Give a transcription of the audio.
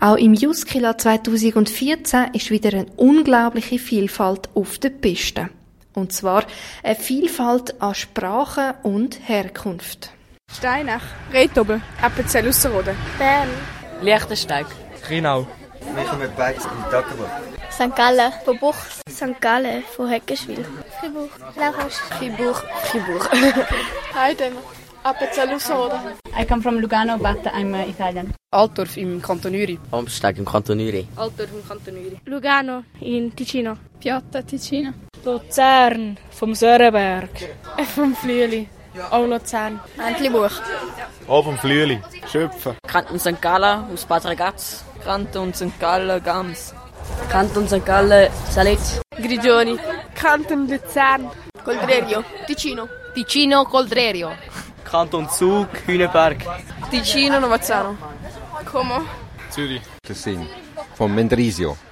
Auch im Juskila 2014 ist wieder eine unglaubliche Vielfalt auf der Piste. Und zwar eine Vielfalt an Sprachen und Herkunft. Steinach, Retoben, Appenzell Ausserrhoden, Bern, Liechtensteig, Rhinau, wir kommen beide in Toggenburg. St. Gallen von Buchs, St. Gallen von Heckenschwil, Fribourg, Laroche, Fribourg, Heidem, Appenzell Ausserrhoden. I come from Lugano, but I'm Italian. Altdorf im Kanton Uri. Amsteg im Kanton Uri. Altdorf im Kanton Uri. Lugano in Ticino, Piatta, Ticino. Luzern, vom Sörenberg. Vom Flüeli. Auch Luzern. Entlebuch, auch vom Flüeli, Schöpfen. Kanton St. Gallen aus Bad Ragaz. Kanton St. Gallen Gams. Kanton St. Gallen, Salet. Grigioni. Kanton Luzern. Coldrerio, Ticino, Ticino Coldrerio. Kanton Zug, Hüneberg. Ticino Novazzano. Como. Zürich. Tessin, von Mendrisio.